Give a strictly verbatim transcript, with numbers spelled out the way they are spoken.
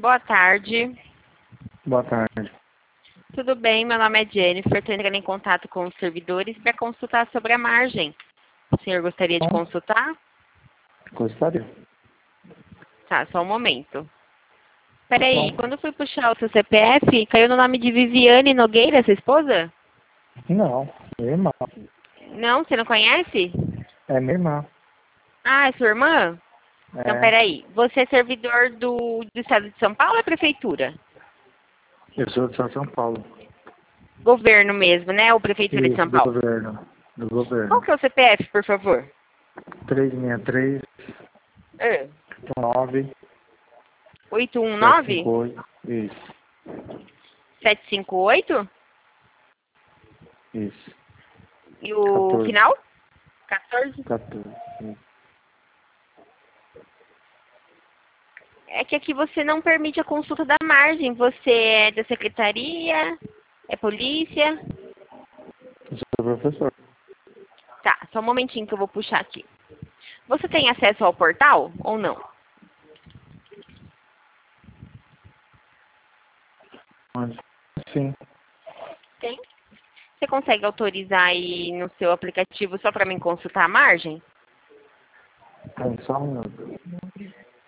Boa tarde. Boa tarde. Tudo bem? Meu nome é Jennifer. Estou entrando em contato com os servidores para consultar sobre a margem. O senhor gostaria de consultar? Gostaria. Tá, só um momento. Peraí, quando eu fui puxar o seu C P F, caiu no nome de Viviane Nogueira, sua esposa? Não, minha irmã. Não, você não conhece? É minha irmã. Ah, é sua irmã? Então, É, peraí. Você é servidor do, do Estado de São Paulo ou é Prefeitura? eu sou de São Paulo. Governo mesmo, né? Ou Prefeitura de Isso, São do Paulo? governo. Do Qual governo. que é o C P F, por favor? três seis três, Ah, nove, oito um sete nove, cinco oito. Isso, sete cinco oito? isso. E o quatorze. final? quatorze? quatorze. Isso. É que aqui você não permite a consulta da margem. Você é da secretaria? É polícia? Eu sou professor. Tá, só um momentinho que eu vou puxar aqui. Você tem acesso ao portal ou não? Mas, sim. Tem. Você consegue autorizar aí no seu aplicativo só para mim consultar a margem? É só um minuto.